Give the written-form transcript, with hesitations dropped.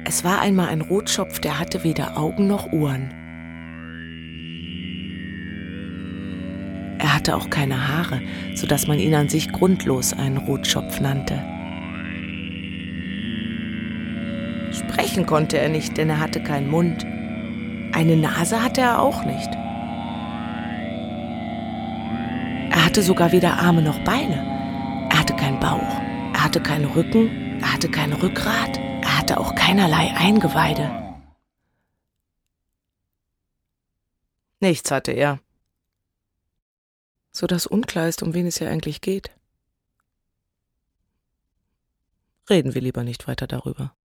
Es war einmal ein Rotschopf, der hatte weder Augen noch Ohren. Er hatte auch keine Haare, sodass man ihn an sich grundlos einen Rotschopf nannte. Sprechen konnte er nicht, denn er hatte keinen Mund. Eine Nase hatte er auch nicht. Er hatte sogar weder Arme noch Beine. Er hatte keinen Bauch, er hatte keinen Rücken, er hatte kein Rückgrat, er hatte auch keinerlei Eingeweide. Nichts hatte er. Sodass unklar ist, um wen es hier eigentlich geht. Reden wir lieber nicht weiter darüber.